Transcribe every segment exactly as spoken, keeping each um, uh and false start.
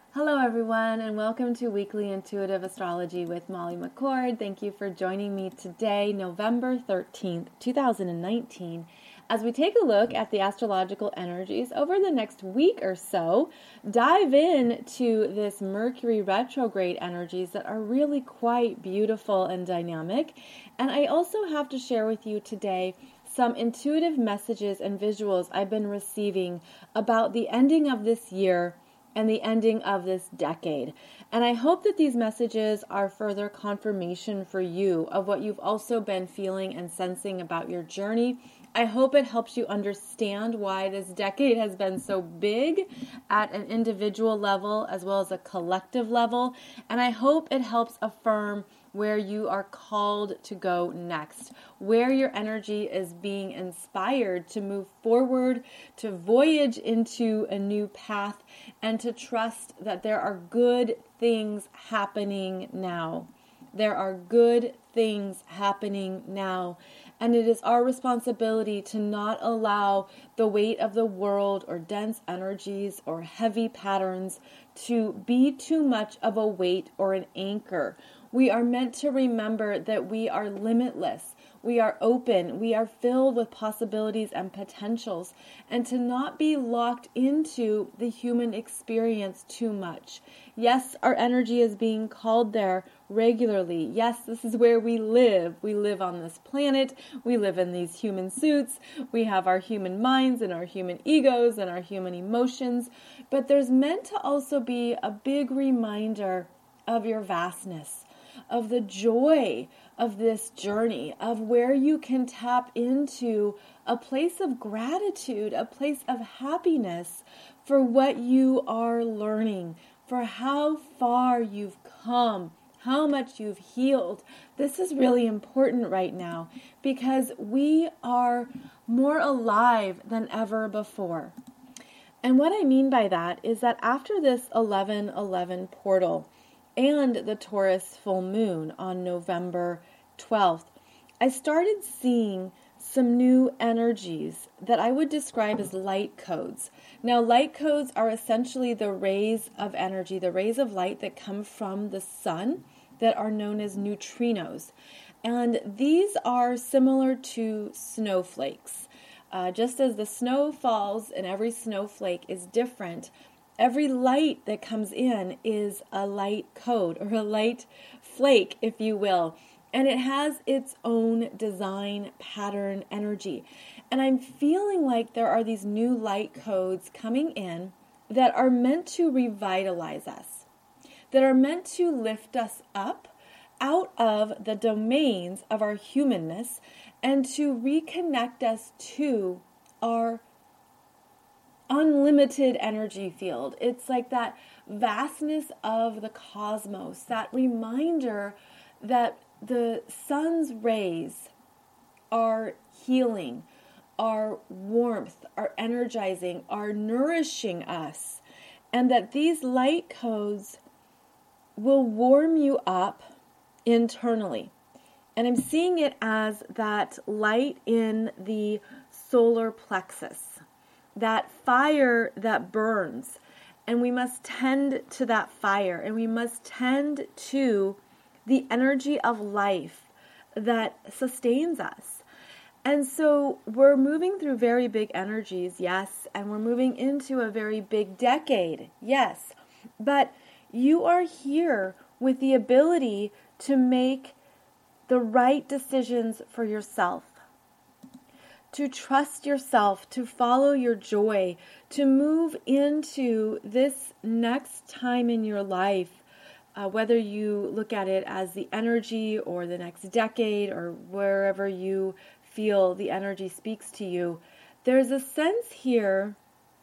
Hello everyone, and welcome to Weekly Intuitive Astrology with Molly McCord. Thank you for joining me today, November thirteenth, two thousand nineteen, as we take a look at the astrological energies over the next week or so. Dive in to this Mercury retrograde energies that are really quite beautiful and dynamic. And I also have to share with you today some intuitive messages and visuals I've been receiving about the ending of this year and the ending of this decade. And I hope that these messages are further confirmation for you of what you've also been feeling and sensing about your journey. I hope it helps you understand why this decade has been so big at an individual level as well as a collective level. And I hope it helps affirm where you are called to go next, where your energy is being inspired to move forward, to voyage into a new path, and to trust that there are good things happening now. There are good things happening now. And it is our responsibility to not allow the weight of the world or dense energies or heavy patterns to be too much of a weight or an anchor. We are meant to remember that we are limitless. We are open. We are filled with possibilities and potentials, and to not be locked into the human experience too much. Yes, our energy is being called there regularly. Yes, this is where we live. We live on this planet. We live in these human suits. We have our human minds and our human egos and our human emotions. But there's meant to also be a big reminder of your vastness, of the joy of this journey, of where you can tap into a place of gratitude, a place of happiness for what you are learning, for how far you've come, how much you've healed. This is really important right now because we are more alive than ever before. And what I mean by that is that after this eleven eleven portal and the Taurus full moon on November twelfth, I started seeing some new energies that I would describe as light codes. Now, light codes are essentially the rays of energy, the rays of light that come from the sun that are known as neutrinos. And these are similar to snowflakes. Uh, just as the snow falls and every snowflake is different, every light that comes in is a light code or a light flake, if you will. And it has its own design, pattern, energy. And I'm feeling like there are these new light codes coming in that are meant to revitalize us, that are meant to lift us up out of the domains of our humanness and to reconnect us to our unlimited energy field. It's like that vastness of the cosmos, that reminder that the sun's rays are healing, are warmth, are energizing, are nourishing us, and that these light codes will warm you up internally. And I'm seeing it as that light in the solar plexus, that fire that burns, and we must tend to that fire, and we must tend to the energy of life that sustains us. And so we're moving through very big energies, yes, and we're moving into a very big decade, yes, but you are here with the ability to make the right decisions for yourself, to trust yourself, to follow your joy, to move into this next time in your life, uh, whether you look at it as the energy or the next decade or wherever you feel the energy speaks to you. There's a sense here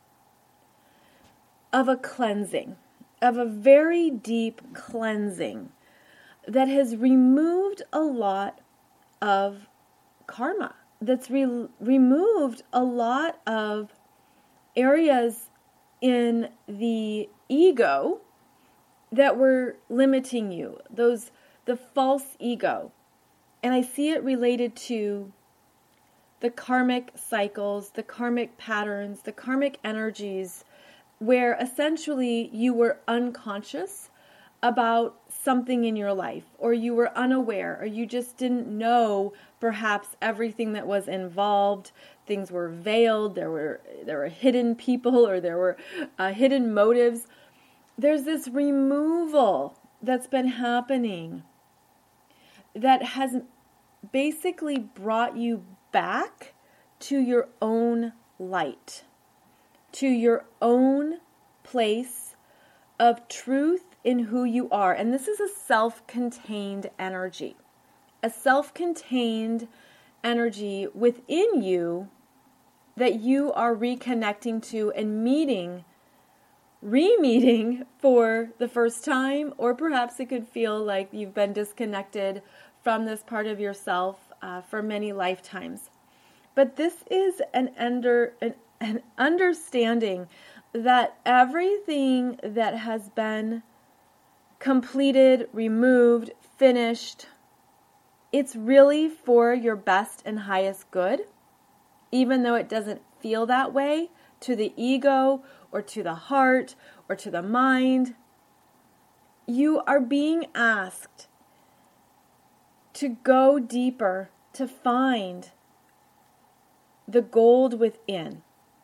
of a cleansing, of a very deep cleansing that has removed a lot of karma, that's re- removed a lot of areas in the ego that were limiting you, those the false ego. And I see it related to the karmic cycles, the karmic patterns, the karmic energies where essentially you were unconscious about something in your life, or you were unaware, or you just didn't know perhaps everything that was involved. Things were veiled, there were there were hidden people, or there were uh, hidden motives. There's this removal that's been happening that has basically brought you back to your own light, to your own place of truth in who you are. And this is a self-contained energy. A self-contained energy within you that you are reconnecting to and meeting, re-meeting for the first time, or perhaps it could feel like you've been disconnected from this part of yourself uh, for many lifetimes. But this is an under an, an understanding that everything that has been completed, removed, finished, it's really for your best and highest good, even though it doesn't feel that way to the ego or to the heart or to the mind. You are being asked to go deeper, to find the gold within.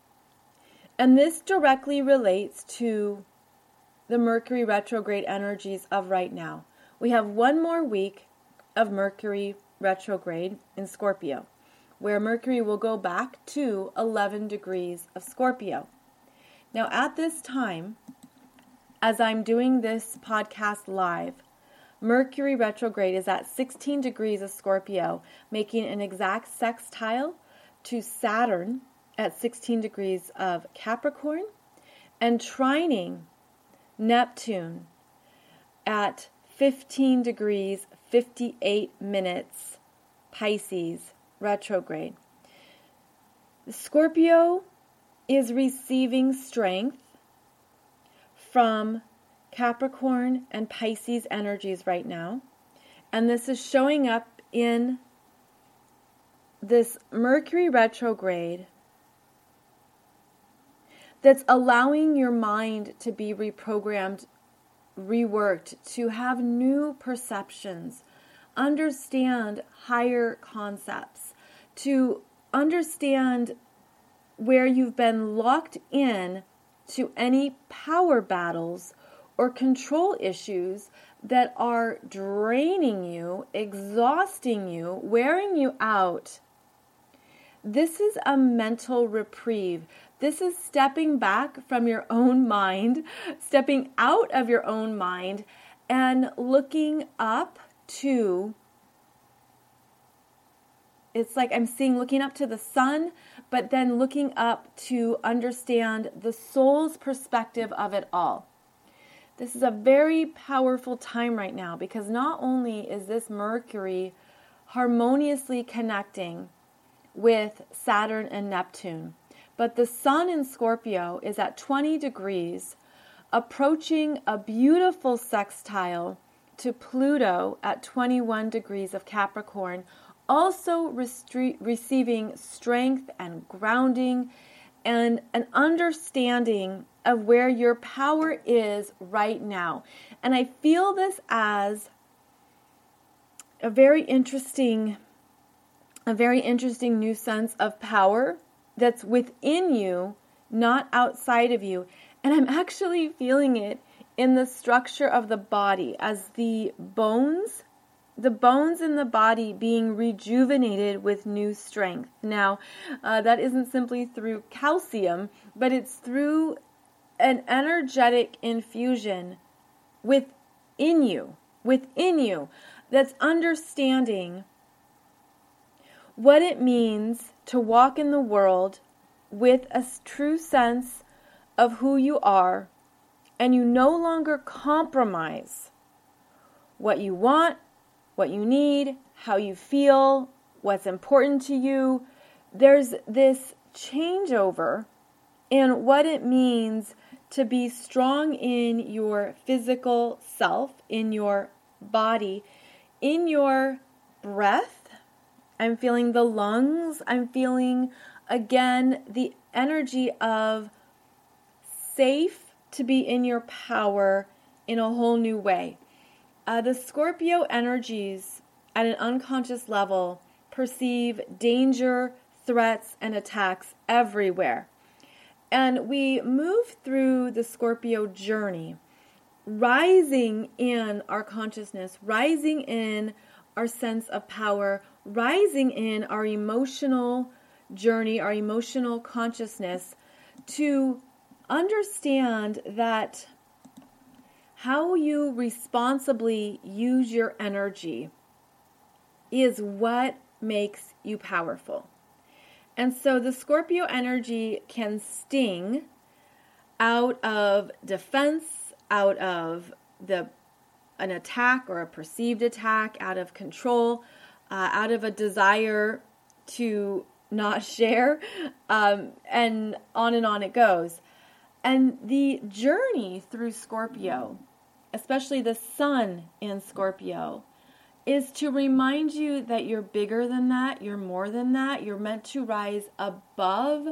And this directly relates to the Mercury retrograde energies of right now. We have one more week of Mercury retrograde in Scorpio, where Mercury will go back to eleven degrees of Scorpio. Now, at this time, as I'm doing this podcast live, Mercury retrograde is at sixteen degrees of Scorpio, making an exact sextile to Saturn at sixteen degrees of Capricorn, and trining Neptune at fifteen degrees, fifty-eight minutes, Pisces retrograde. Scorpio is receiving strength from Capricorn and Pisces energies right now. And this is showing up in this Mercury retrograde that's allowing your mind to be reprogrammed, reworked, to have new perceptions, understand higher concepts, to understand where you've been locked in to any power battles or control issues that are draining you, exhausting you, wearing you out. This is a mental reprieve. This is stepping back from your own mind, stepping out of your own mind, and looking up to, it's like I'm seeing looking up to the sun, but then looking up to understand the soul's perspective of it all. This is a very powerful time right now, because not only is this Mercury harmoniously connecting with Saturn and Neptune, but the sun in Scorpio is at twenty degrees, approaching a beautiful sextile to Pluto at twenty-one degrees of Capricorn, also restre- receiving strength and grounding and an understanding of where your power is right now. And I feel this as a very interesting, a very interesting new sense of power that's within you, not outside of you. And I'm actually feeling it in the structure of the body, as the bones, the bones in the body being rejuvenated with new strength. Now, uh, that isn't simply through calcium, but it's through an energetic infusion within you, within you, that's understanding what it means to walk in the world with a true sense of who you are, and you no longer compromise what you want, what you need, how you feel, what's important to you. There's this changeover in what it means to be strong in your physical self, in your body, in your breath. I'm feeling the lungs. I'm feeling, again, the energy of safe to be in your power in a whole new way. Uh, the Scorpio energies at an unconscious level perceive danger, threats, and attacks everywhere. And we move through the Scorpio journey, rising in our consciousness, rising in our sense of power, rising in our emotional journey, our emotional consciousness, to understand that how you responsibly use your energy is what makes you powerful. And so the Scorpio energy can sting out of defense, out of the an attack or a perceived attack, out of control, uh, out of a desire to not share, um, and on and on it goes. And the journey through Scorpio, especially the sun in Scorpio, is to remind you that you're bigger than that, you're more than that, you're meant to rise above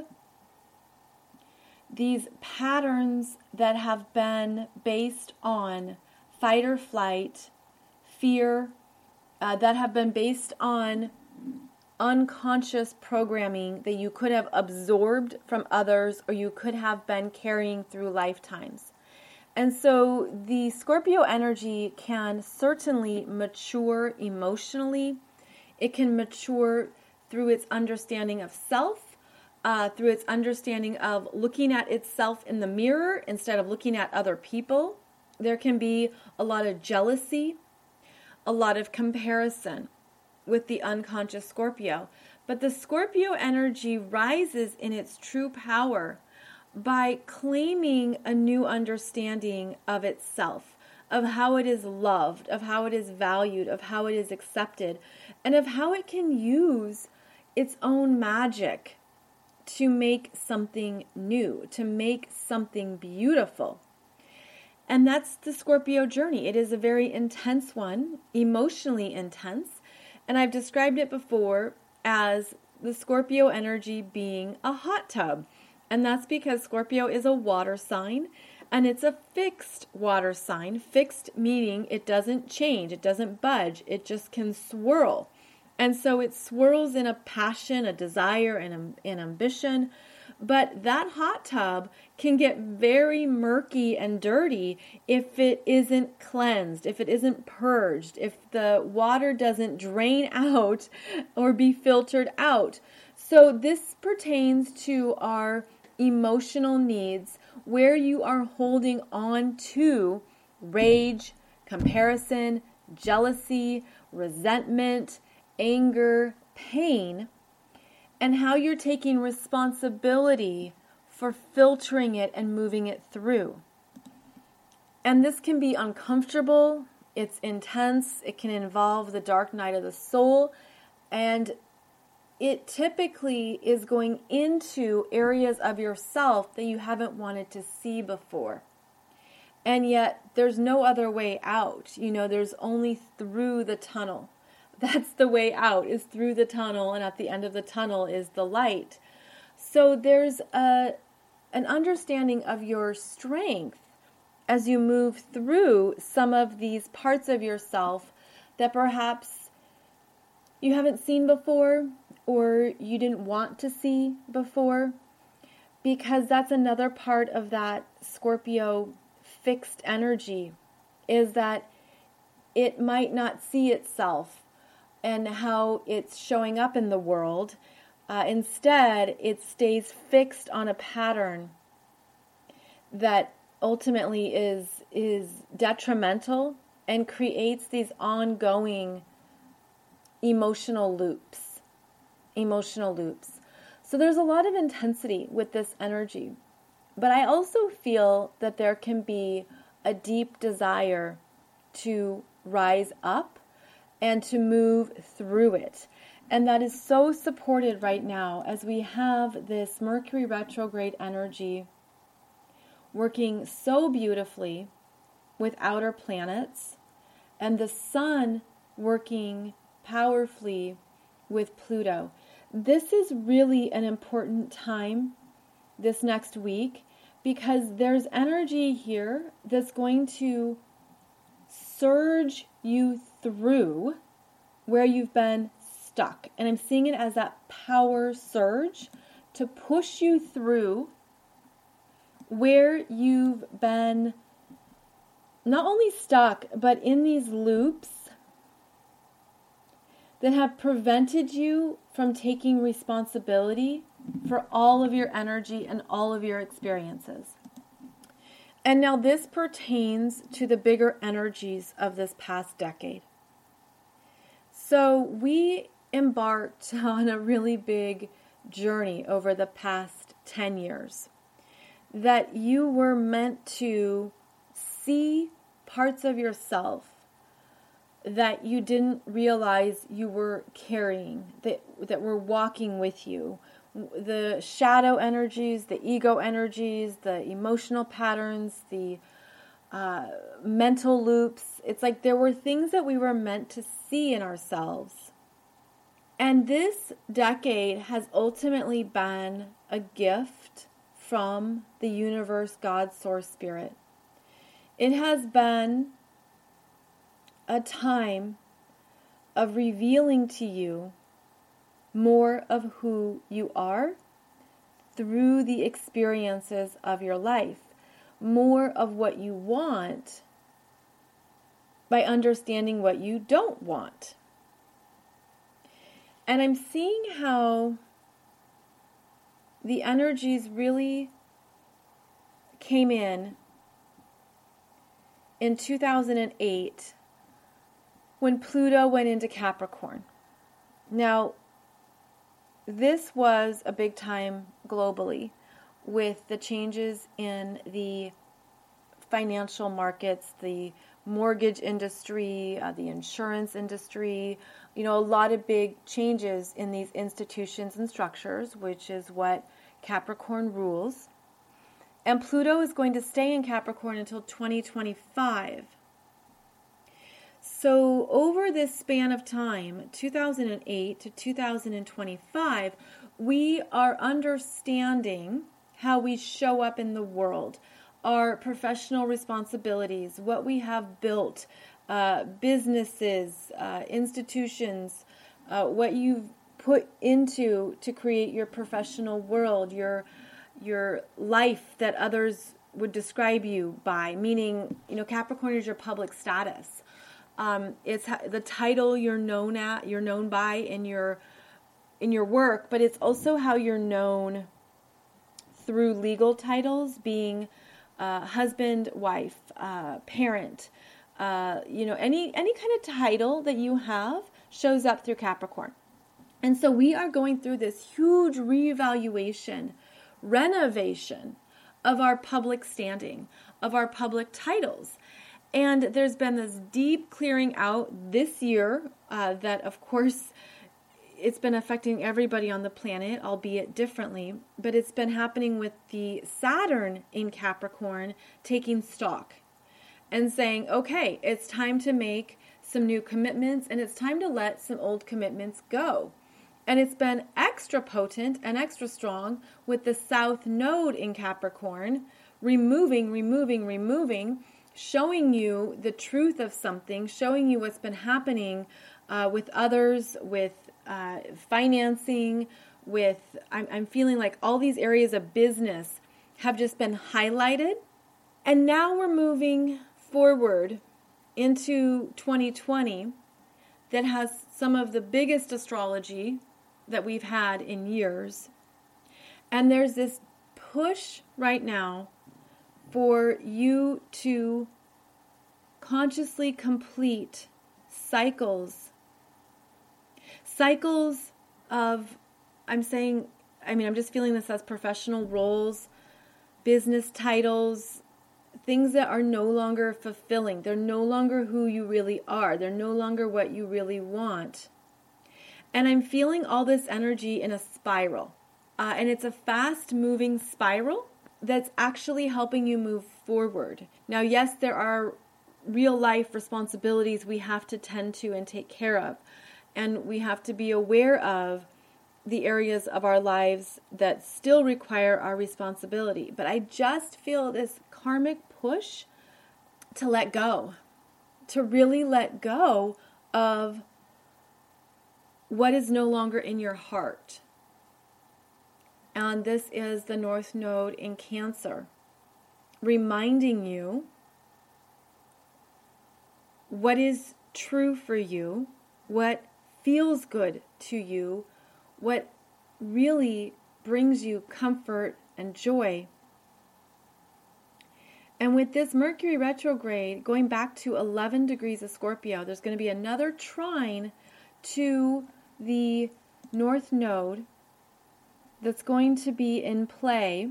these patterns that have been based on fight or flight, fear, uh, that have been based on unconscious programming that you could have absorbed from others or you could have been carrying through lifetimes. And so the Scorpio energy can certainly mature emotionally. It can mature through its understanding of self, uh, through its understanding of looking at itself in the mirror instead of looking at other people. There can be a lot of jealousy, a lot of comparison with the unconscious Scorpio. But the Scorpio energy rises in its true power by claiming a new understanding of itself, of how it is loved, of how it is valued, of how it is accepted, and of how it can use its own magic to make something new, to make something beautiful. And that's the Scorpio journey. It is a very intense one, emotionally intense. And I've described it before as the Scorpio energy being a hot tub. And that's because Scorpio is a water sign, and it's a fixed water sign. Fixed meaning it doesn't change, it doesn't budge, it just can swirl. And so it swirls in a passion, a desire, and an ambition. But that hot tub can get very murky and dirty if it isn't cleansed, if it isn't purged, if the water doesn't drain out or be filtered out. So this pertains to our emotional needs where you are holding on to rage, comparison, jealousy, resentment, anger, pain, and how you're taking responsibility for filtering it and moving it through. And this can be uncomfortable, it's intense, it can involve the dark night of the soul, and it typically is going into areas of yourself that you haven't wanted to see before. And yet there's no other way out. You know, there's only through the tunnel. That's the way out, is through the tunnel, and at the end of the tunnel is the light. So there's a an understanding of your strength as you move through some of these parts of yourself that perhaps you haven't seen before or you didn't want to see before, because that's another part of that Scorpio fixed energy, is that it might not see itself and how it's showing up in the world. Uh, instead, it stays fixed on a pattern that ultimately is is detrimental and creates these ongoing emotional loops. Emotional loops. So there's a lot of intensity with this energy. But I also feel that there can be a deep desire to rise up and to move through it. And that is so supported right now as we have this Mercury retrograde energy working so beautifully with outer planets, and the sun working powerfully with Pluto. This is really an important time this next week because there's energy here that's going to surge you through where you've been stuck. And I'm seeing it as that power surge to push you through where you've been not only stuck, but in these loops that have prevented you from taking responsibility for all of your energy and all of your experiences. And now this pertains to the bigger energies of this past decade. So we embarked on a really big journey over the past ten years that you were meant to see parts of yourself that you didn't realize you were carrying, that, that were walking with you. The shadow energies, the ego energies, the emotional patterns, the uh, mental loops. It's like there were things that we were meant to see in ourselves. And this decade has ultimately been a gift from the universe, God, Source, Spirit. It has been a time of revealing to you more of who you are through the experiences of your life, more of what you want by understanding what you don't want. And I'm seeing how the energies really came in in two thousand eight when Pluto went into Capricorn. Now, this was a big time globally with the changes in the financial markets, the mortgage industry, uh, the insurance industry, you know, a lot of big changes in these institutions and structures, which is what Capricorn rules. And Pluto is going to stay in Capricorn until twenty twenty-five. So over this span of time, two thousand eight to two thousand twenty-five, we are understanding how we show up in the world, our professional responsibilities, what we have built, uh, businesses, uh, institutions, uh, what you've put into to create your professional world, your your life that others would describe you by, meaning, you know, Capricorn is your public status. Um, it's the title you're known at, you're known by in your in your work, but it's also how you're known through legal titles, being uh, husband, wife, uh, parent. Uh, you know, any any kind of title that you have shows up through Capricorn. And so we are going through this huge reevaluation, renovation of our public standing, of our public titles. And there's been this deep clearing out this year uh, that, of course, it's been affecting everybody on the planet, albeit differently. But it's been happening with the Saturn in Capricorn taking stock and saying, okay, it's time to make some new commitments and it's time to let some old commitments go. And it's been extra potent and extra strong with the South Node in Capricorn, removing, removing, removing, showing you the truth of something, showing you what's been happening uh, with others, with uh, financing, with, I'm, I'm feeling like all these areas of business have just been highlighted. And now we're moving forward into twenty twenty that has some of the biggest astrology that we've had in years. And there's this push right now for you to consciously complete cycles. Cycles of, I'm saying, I mean, I'm just feeling this as professional roles, business titles, things that are no longer fulfilling. They're no longer who you really are. They're no longer what you really want. And I'm feeling all this energy in a spiral. Uh, and it's a fast-moving spiral that's actually helping you move forward. Now, yes, there are real-life responsibilities we have to tend to and take care of. And we have to be aware of the areas of our lives that still require our responsibility. But I just feel this karmic push to let go, to really let go of what is no longer in your heart. And this is the North Node in Cancer, reminding you what is true for you, what feels good to you, what really brings you comfort and joy. And with this Mercury retrograde going back to eleven degrees of Scorpio, there's going to be another trine to the North Node that's going to be in play.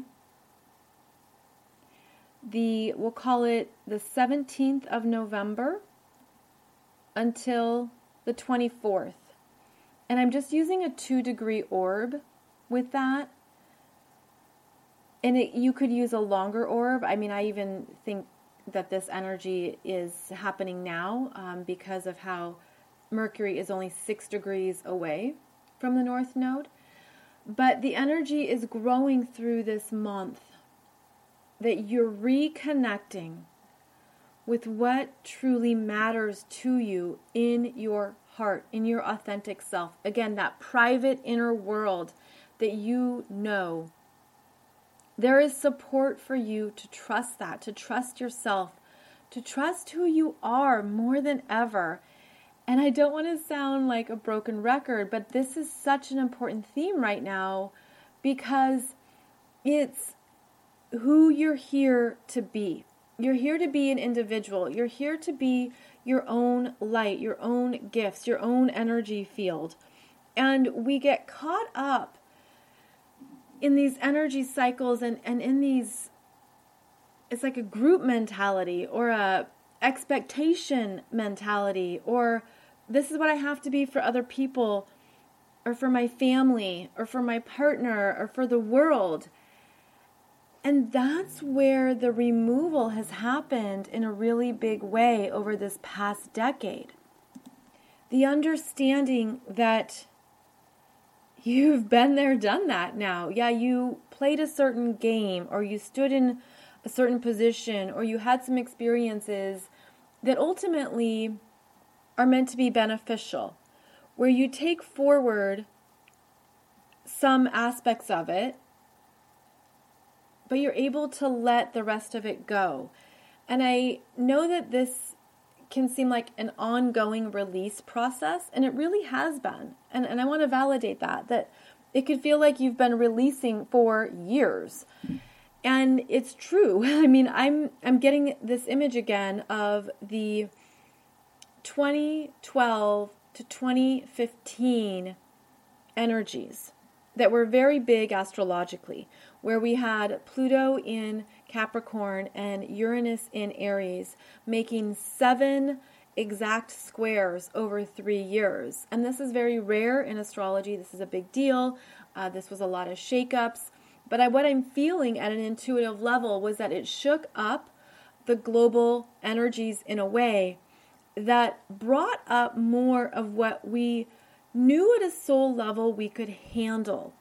The, we'll call it the seventeenth of November until the twenty-fourth. And I'm just using a two degree orb with that. And it, you could use a longer orb. I mean, I even think that this energy is happening now um, because of how Mercury is only six degrees away from the North Node. But the energy is growing through this month that you're reconnecting with what truly matters to you in your heart, in your authentic self. Again, that private inner world that you know. There is support for you to trust that, to trust yourself, to trust who you are more than ever. And I don't want to sound like a broken record, but this is such an important theme right now because it's who you're here to be. You're here to be an individual. You're here to be your own light, your own gifts, your own energy field. And we get caught up in these energy cycles and, and in these, it's like a group mentality or a expectation mentality, or this is what I have to be for other people or for my family or for my partner or for the world. And that's where the removal has happened in a really big way over this past decade. The understanding that you've been there, done that now. Yeah, you played a certain game, or you stood in a certain position, or you had some experiences that ultimately are meant to be beneficial, where you take forward some aspects of it, but you're able to let the rest of it go. And I know that this can seem like an ongoing release process, and it really has been. And, and I want to validate that, that it could feel like you've been releasing for years. And it's true. I mean, I'm I'm getting this image again of the twenty twelve to twenty fifteen energies that were very big astrologically, where we had Pluto in Capricorn and Uranus in Aries, making seven exact squares over three years. And this is very rare in astrology. This is a big deal. Uh, this was a lot of shakeups. But I, what I'm feeling at an intuitive level was that it shook up the global energies in a way that brought up more of what we knew at a soul level we could handle.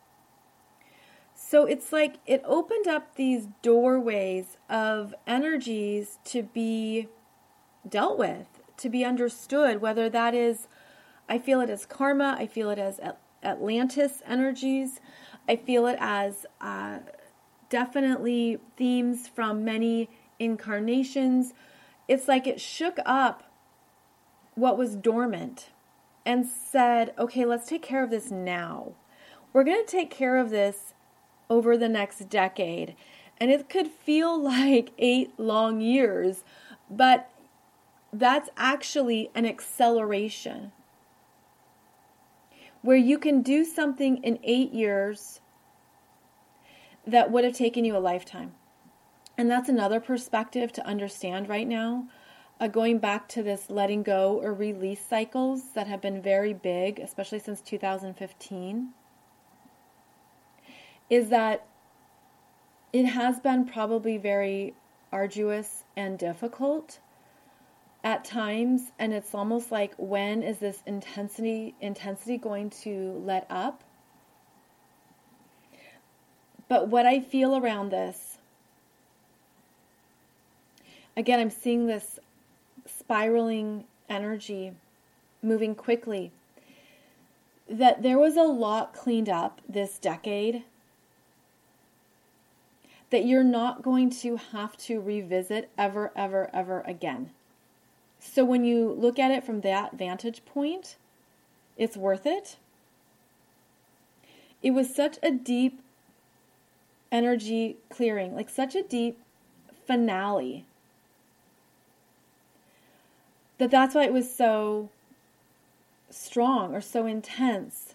So it's like it opened up these doorways of energies to be dealt with, to be understood, whether that is, I feel it as karma, I feel it as Atlantis energies, I feel it as uh, definitely themes from many incarnations. It's like it shook up what was dormant and said, okay, let's take care of this now. We're going to take care of this over the next decade. And it could feel like eight long years, but that's actually an acceleration where you can do something in eight years that would have taken you a lifetime. And that's another perspective to understand right now. Uh, going back to this letting go or release cycles that have been very big, especially since two thousand fifteen, is that it has been probably very arduous and difficult at times, and it's almost like, when is this intensity intensity going to let up? But what I feel around this, again, I'm seeing this spiraling energy moving quickly, that there was a lot cleaned up this decade that you're not going to have to revisit ever, ever, ever again. So when you look at it from that vantage point, it's worth it. It was such a deep energy clearing, like such a deep finale, that that's why it was so strong or so intense.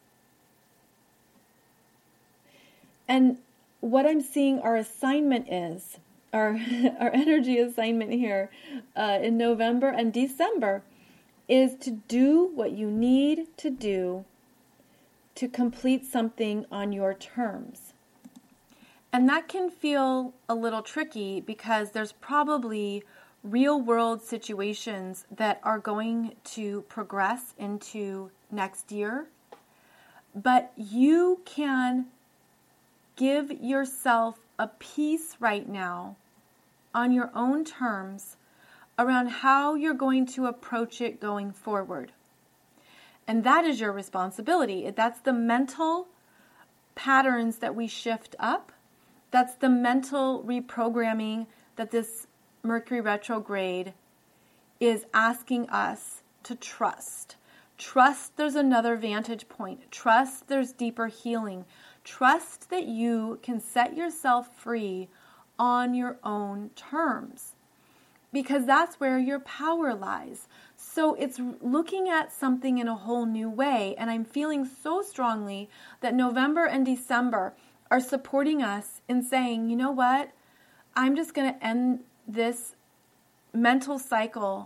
And what I'm seeing our assignment is, our, our energy assignment here uh, in November and December is to do what you need to do to complete something on your terms. And that can feel a little tricky because there's probably real world situations that are going to progress into next year. But you can give yourself a peace right now on your own terms around how you're going to approach it going forward. And that is your responsibility. That's the mental patterns that we shift up. That's the mental reprogramming that this Mercury retrograde is asking us to trust. Trust there's another vantage point. Trust there's deeper healing. Trust that you can set yourself free on your own terms, because that's where your power lies. So it's looking at something in a whole new way. And I'm feeling so strongly that November and December are supporting us in saying, you know what? I'm just going to end this mental cycle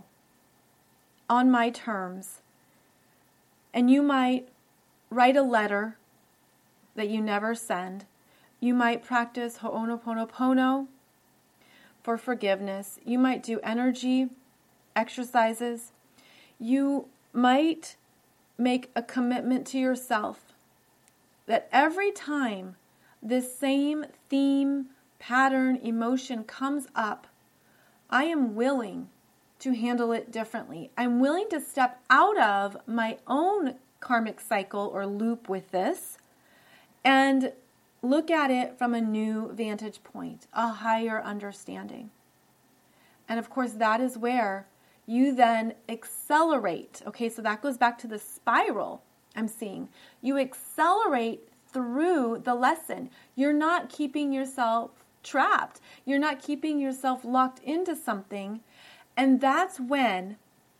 on my terms. And you might write a letter that you never send. You might practice Ho'onoponopono for forgiveness. You might do energy exercises. You might make a commitment to yourself that every time this same theme, pattern, emotion comes up, I am willing to handle it differently. I'm willing to step out of my own karmic cycle or loop with this and look at it from a new vantage point, a higher understanding. And of course, that is where you then accelerate. Okay, so that goes back to the spiral I'm seeing. You accelerate through the lesson. You're not keeping yourself trapped. You're not keeping yourself locked into something. And that's when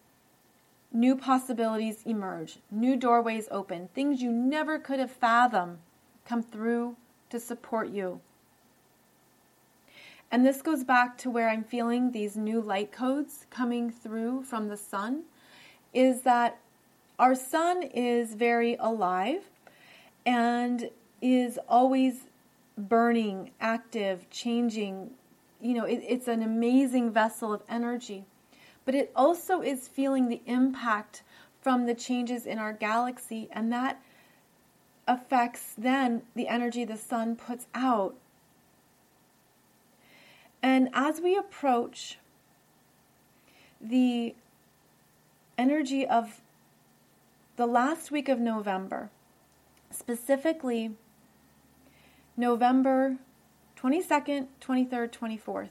new possibilities emerge, new doorways open, things you never could have fathomed come through to support you. And this goes back to where I'm feeling these new light codes coming through from the sun, is that our sun is very alive and is always burning, active, changing. You know, it, it's an amazing vessel of energy. But it also is feeling the impact from the changes in our galaxy, and that affects then the energy the sun puts out. And as we approach the energy of the last week of November, specifically November twenty-second, twenty-third, twenty-fourth.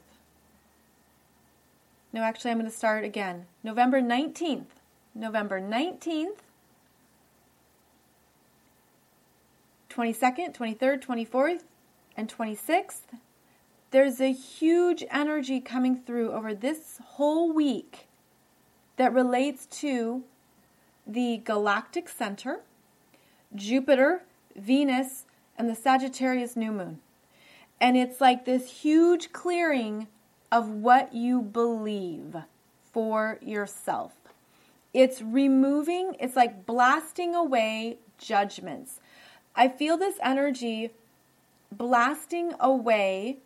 No, actually, I'm going to start again. November nineteenth. November nineteenth, twenty-second, twenty-third, twenty-fourth, and twenty-sixth. There's a huge energy coming through over this whole week that relates to the galactic center, Jupiter, Venus, and the Sagittarius new moon. And it's like this huge clearing of what you believe for yourself. It's removing, it's like blasting away judgments. I feel this energy blasting away,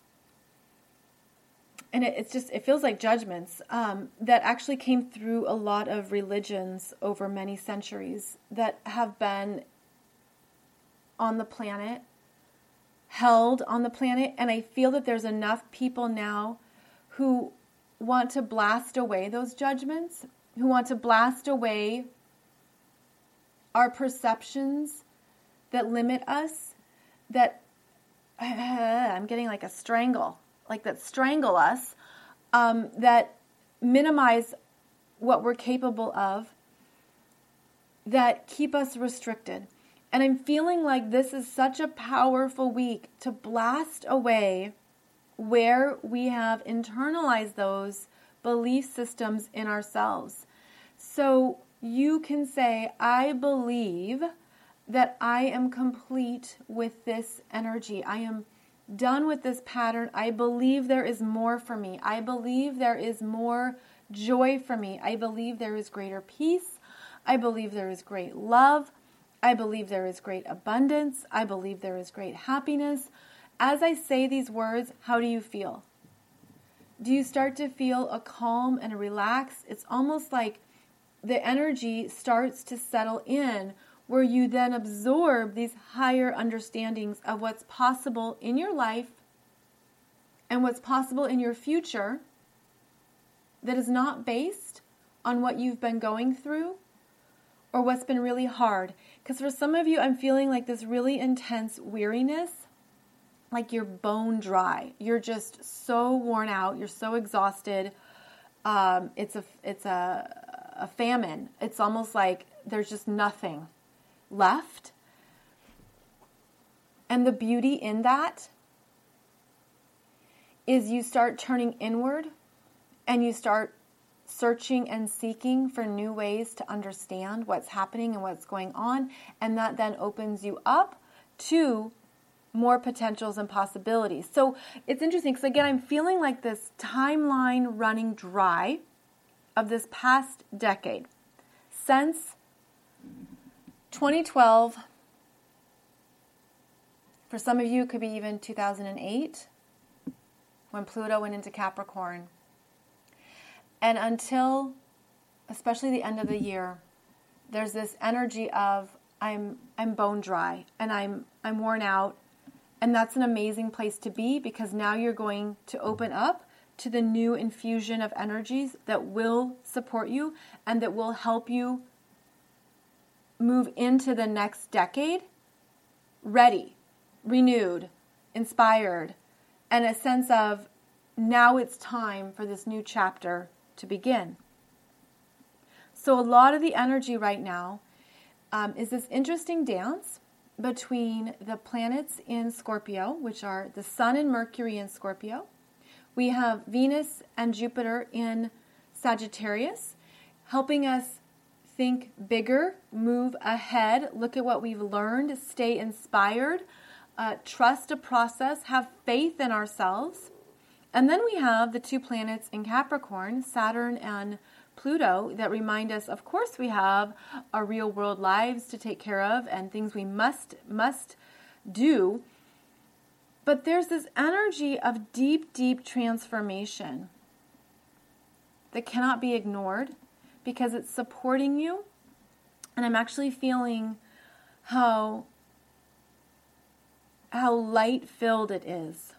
and it, it's just, it feels like judgments um, that actually came through a lot of religions over many centuries that have been on the planet held on the planet. And I feel that there's enough people now who want to blast away those judgments, who want to blast away our perceptions that limit us, that uh, I'm getting like a strangle, like that strangle us, um, that minimize what we're capable of, that keep us restricted. And I'm feeling like this is such a powerful week to blast away where we have internalized those belief systems in ourselves. So you can say, I believe that I am complete with this energy. I am done with this pattern. I believe there is more for me. I believe there is more joy for me. I believe there is greater peace. I believe there is great love. I believe there is great abundance. I believe there is great happiness. As I say these words, how do you feel? Do you start to feel a calm and a relax? It's almost like the energy starts to settle in, where you then absorb these higher understandings of what's possible in your life and what's possible in your future that is not based on what you've been going through or what's been really hard. Because for some of you, I'm feeling like this really intense weariness, like you're bone dry. You're just so worn out. You're so exhausted. Um, it's a it's a, a famine. It's almost like there's just nothing left. And the beauty in that is you start turning inward and you start searching and seeking for new ways to understand what's happening and what's going on. And that then opens you up to more potentials and possibilities. So it's interesting because, again, I'm feeling like this timeline running dry of this past decade. Since twenty twelve, for some of you, it could be even two thousand eight, when Pluto went into Capricorn. And until, especially the end of the year, there's this energy of I'm I'm bone dry and I'm I'm worn out. And that's an amazing place to be, because now you're going to open up to the new infusion of energies that will support you and that will help you move into the next decade ready, renewed, inspired, and a sense of now it's time for this new chapter to begin. So a lot of the energy right now um, is this interesting dance between the planets in Scorpio, which are the Sun and Mercury in Scorpio. We have Venus and Jupiter in Sagittarius, helping us think bigger, move ahead, look at what we've learned, stay inspired, uh, trust a process, have faith in ourselves. And then we have the two planets in Capricorn, Saturn and Pluto, that remind us, of course, we have our real world lives to take care of and things we must must do. But there's this energy of deep, deep transformation that cannot be ignored because it's supporting you. And I'm actually feeling how, how light-filled it is.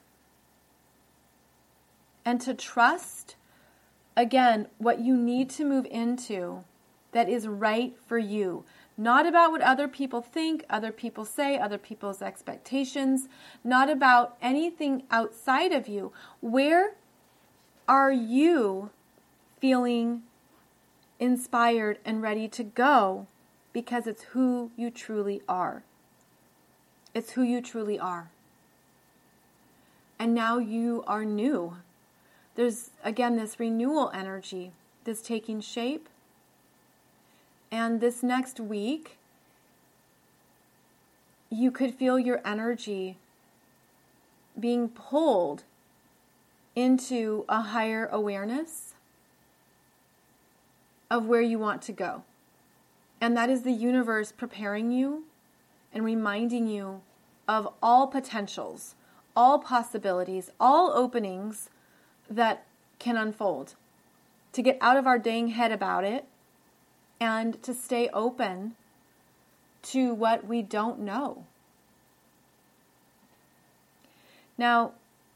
And to trust, again, what you need to move into that is right for you. Not about what other people think, other people say, other people's expectations. Not about anything outside of you. Where are you feeling inspired and ready to go? Because it's who you truly are. It's who you truly are. And now you are new. There's, again, this renewal energy that's taking shape. And this next week, you could feel your energy being pulled into a higher awareness of where you want to go. And that is the universe preparing you and reminding you of all potentials, all possibilities, all openings that can unfold. To get out of our dang head about it and to stay open to what we don't know. Now,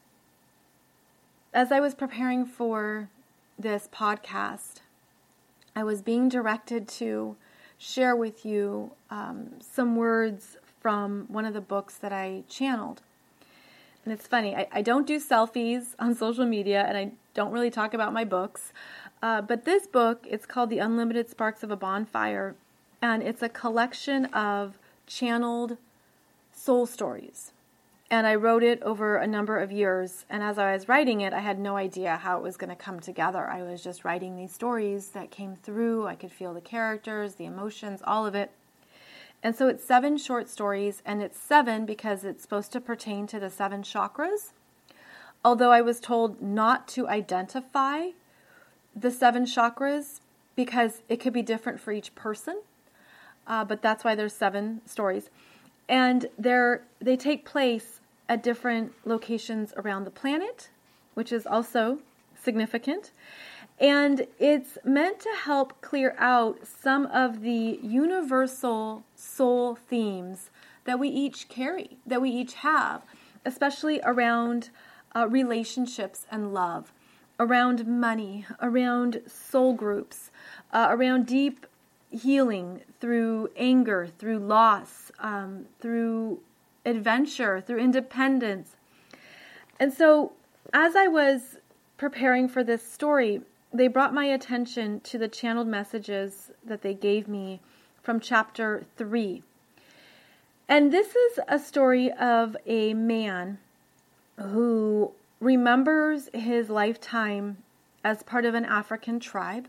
as I was preparing for this podcast, I was being directed to share with you um, some words from one of the books that I channeled. And it's funny, I, I don't do selfies on social media, and I don't really talk about my books. Uh, but this book, it's called The Unlimited Sparks of a Bonfire, and it's a collection of channeled soul stories. And I wrote it over a number of years, and as I was writing it, I had no idea how it was going to come together. I was just writing these stories that came through. I could feel the characters, the emotions, all of it. And so it's seven short stories, and it's seven because it's supposed to pertain to the seven chakras. Although I was told not to identify the seven chakras because it could be different for each person. Uh, but that's why there's seven stories. And they're, they take place at different locations around the planet, which is also significant. And it's meant to help clear out some of the universal soul themes that we each carry, that we each have, especially around uh, relationships and love, around money, around soul groups, uh, around deep healing through anger, through loss, um, through adventure, through independence. And so as I was preparing for this story, they brought my attention to the channeled messages that they gave me from chapter three. And this is a story of a man who remembers his lifetime as part of an African tribe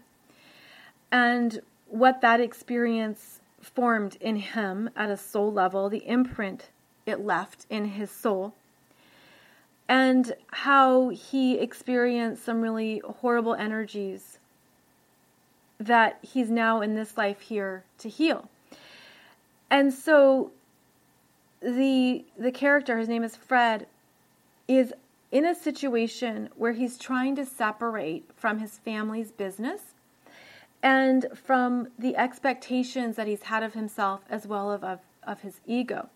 and what that experience formed in him at a soul level, the imprint it left in his soul, and how he experienced some really horrible energies that he's now in this life here to heal. And so the the character, his name is Fred, is in a situation where he's trying to separate from his family's business and from the expectations that he's had of himself as well as of, of his ego.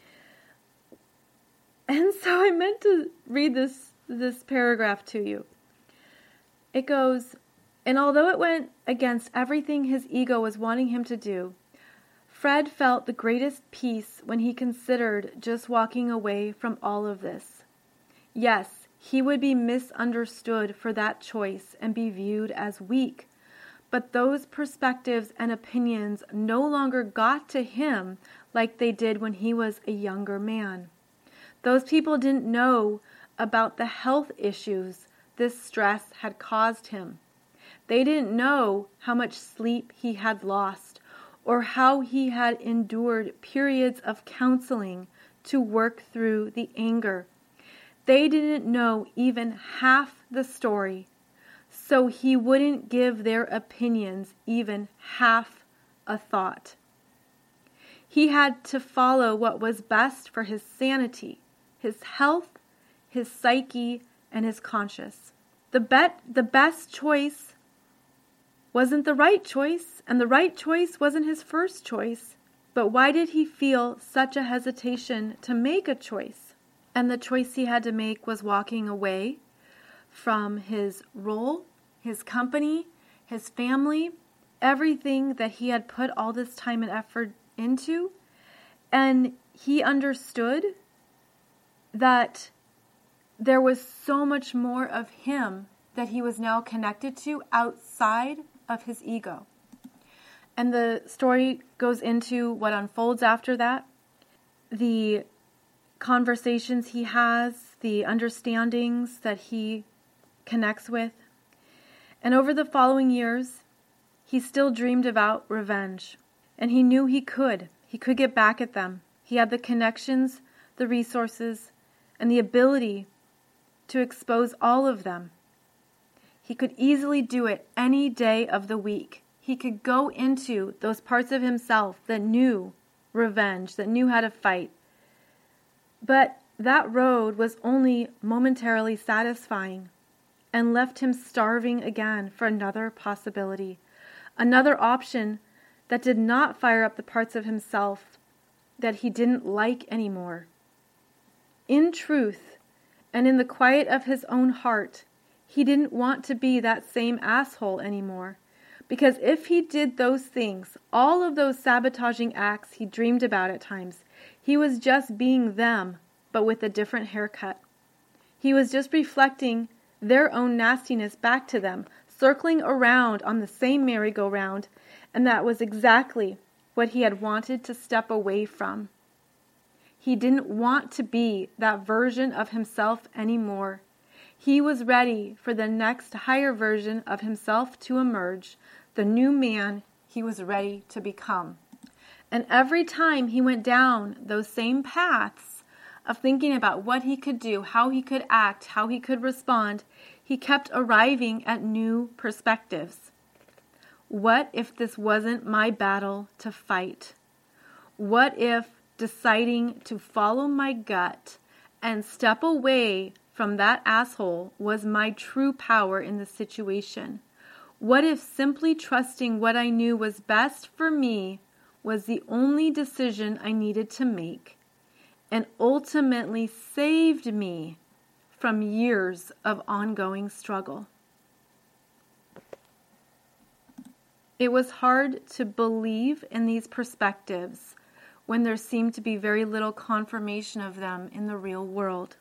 And so I meant to read this, this paragraph to you. It goes, and although it went against everything his ego was wanting him to do, Fred felt the greatest peace when he considered just walking away from all of this. Yes, he would be misunderstood for that choice and be viewed as weak, but those perspectives and opinions no longer got to him like they did when he was a younger man. Those people didn't know about the health issues this stress had caused him. They didn't know how much sleep he had lost or how he had endured periods of counseling to work through the anger. They didn't know even half the story, so he wouldn't give their opinions even half a thought. He had to follow what was best for his sanity, his health, his psyche, and his conscience. The bet, the best choice wasn't the right choice, and the right choice wasn't his first choice. But why did he feel such a hesitation to make a choice? And the choice he had to make was walking away from his role, his company, his family, everything that he had put all this time and effort into. And he understood that there was so much more of him that he was now connected to outside of his ego. And the story goes into what unfolds after that, the conversations he has, the understandings that he connects with. And over the following years, he still dreamed about revenge. And he knew he could. He could get back at them. He had the connections, the resources, and the ability to expose all of them. He could easily do it any day of the week. He could go into those parts of himself that knew revenge, that knew how to fight. But that road was only momentarily satisfying and left him starving again for another possibility, another option that did not fire up the parts of himself that he didn't like anymore. In truth, And in the quiet of his own heart, he didn't want to be that same asshole anymore. Because if he did those things, all of those sabotaging acts he dreamed about at times, he was just being them, but with a different haircut. He was just reflecting their own nastiness back to them, circling around on the same merry-go-round, and that was exactly what he had wanted to step away from. He didn't want to be that version of himself anymore. He was ready for the next higher version of himself to emerge, the new man he was ready to become. And every time he went down those same paths of thinking about what he could do, how he could act, how he could respond, he kept arriving at new perspectives. What if this wasn't my battle to fight? What if deciding to follow my gut and step away from that asshole was my true power in the situation? What if simply trusting what I knew was best for me was the only decision I needed to make, and ultimately saved me from years of ongoing struggle? It was hard to believe in these perspectives when there seemed to be very little confirmation of them in the real world.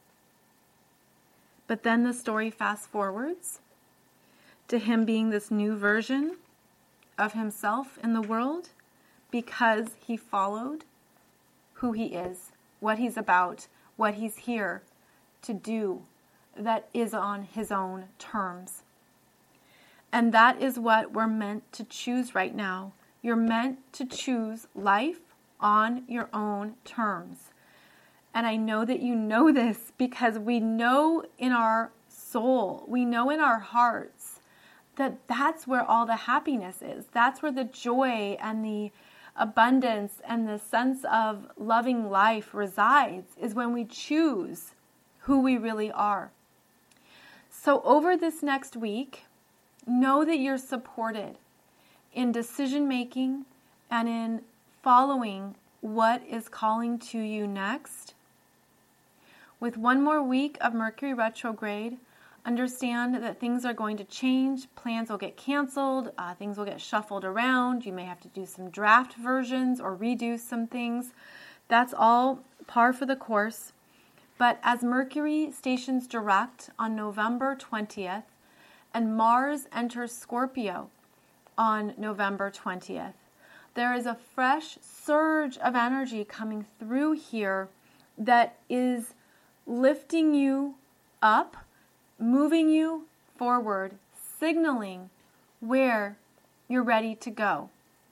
But then the story fast forwards to him being this new version of himself in the world because he followed who he is, what he's about, what he's here to do that is on his own terms. And that is what we're meant to choose right now. You're meant to choose life on your own terms. And I know that you know this because we know in our soul, we know in our hearts that that's where all the happiness is. That's where the joy and the abundance and the sense of loving life resides, is when we choose who we really are. So over this next week, know that you're supported in decision making and in following what is calling to you next. With one more week of Mercury retrograde, understand that things are going to change. Plans will get canceled. Uh, things will get shuffled around. You may have to do some draft versions or redo some things. That's all par for the course. But as Mercury stations direct on November twentieth and Mars enters Scorpio on November twentieth, there is a fresh surge of energy coming through here that is lifting you up, moving you forward, signaling where you're ready to go.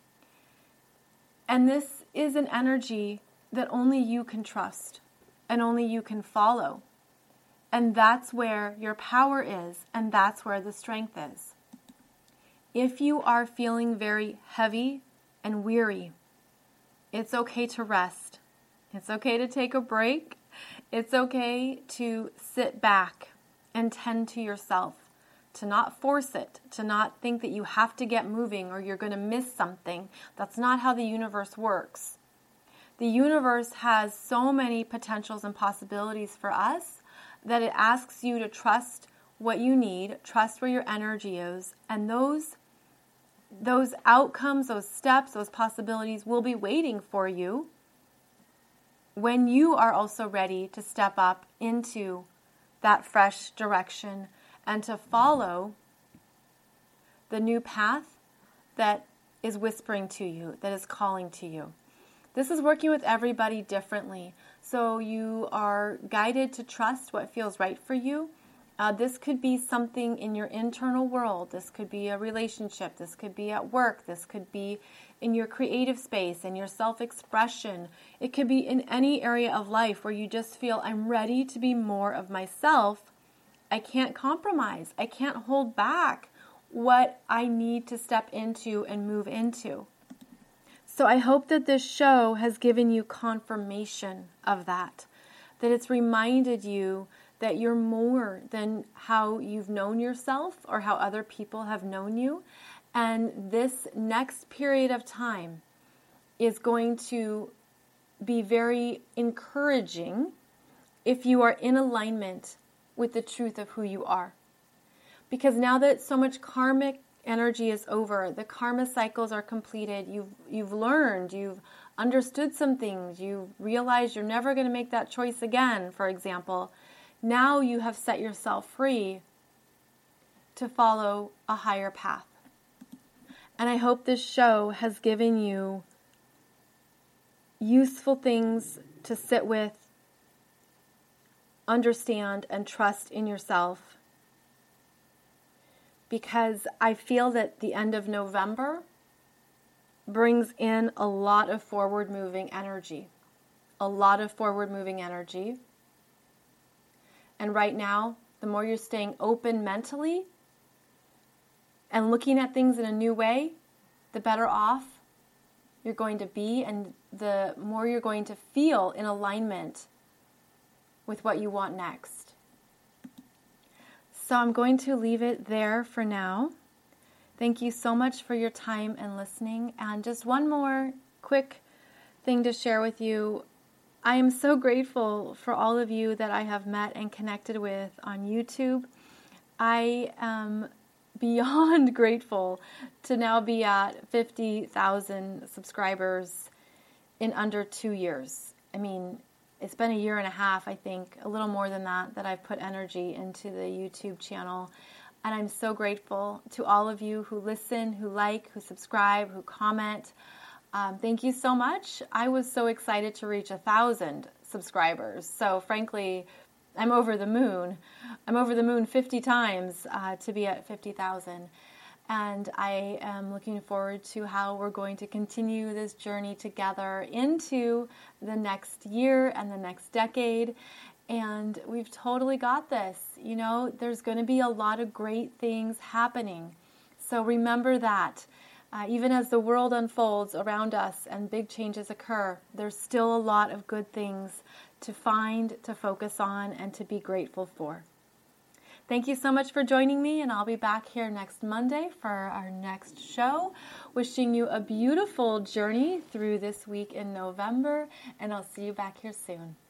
And this is an energy that only you can trust and only you can follow. And that's where your power is, and that's where the strength is. If you are feeling very heavy and weary, it's okay to rest. It's okay to take a break. It's okay to sit back and tend to yourself, to not force it, to not think that you have to get moving or you're going to miss something. That's not how the universe works. The universe has so many potentials and possibilities for us that it asks you to trust what you need, trust where your energy is, and those those outcomes, those steps, those possibilities will be waiting for you when you are also ready to step up into that fresh direction and to follow the new path that is whispering to you, that is calling to you. This is working with everybody differently. So you are guided to trust what feels right for you. Uh, this could be something in your internal world. This could be a relationship. This could be at work. This could be in your creative space and your self-expression. It could be in any area of life where you just feel, I'm ready to be more of myself. I can't compromise. I can't hold back what I need to step into and move into. So I hope that this show has given you confirmation of that, that it's reminded you that you're more than how you've known yourself or how other people have known you. And this next period of time is going to be very encouraging if you are in alignment with the truth of who you are. Because now that so much karmic energy is over, the karma cycles are completed, you've you've learned, you've understood some things, you've realized you're never going to make that choice again, for example. Now you have set yourself free to follow a higher path. And I hope this show has given you useful things to sit with, understand, and trust in yourself. Because I feel that the end of November brings in a lot of forward-moving energy. A lot of forward-moving energy. And right now, the more you're staying open mentally and looking at things in a new way, the better off you're going to be, and the more you're going to feel in alignment with what you want next. So I'm going to leave it there for now. Thank you so much for your time and listening. And just one more quick thing to share with you. I am so grateful for all of you that I have met and connected with on YouTube. I am beyond grateful to now be at fifty thousand subscribers in under two years. I mean, it's been a year and a half, I think, a little more than that, that I've put energy into the YouTube channel. And I'm so grateful to all of you who listen, who like, who subscribe, who comment. Um, thank you so much. I was so excited to reach a thousand subscribers. So frankly, I'm over the moon. I'm over the moon fifty times uh, to be at fifty thousand. And I am looking forward to how we're going to continue this journey together into the next year and the next decade. And we've totally got this. You know, there's going to be a lot of great things happening. So remember that. Uh, even as the world unfolds around us and big changes occur, there's still a lot of good things to find, to focus on, and to be grateful for. Thank you so much for joining me, and I'll be back here next Monday for our next show. Wishing you a beautiful journey through this week in November, and I'll see you back here soon.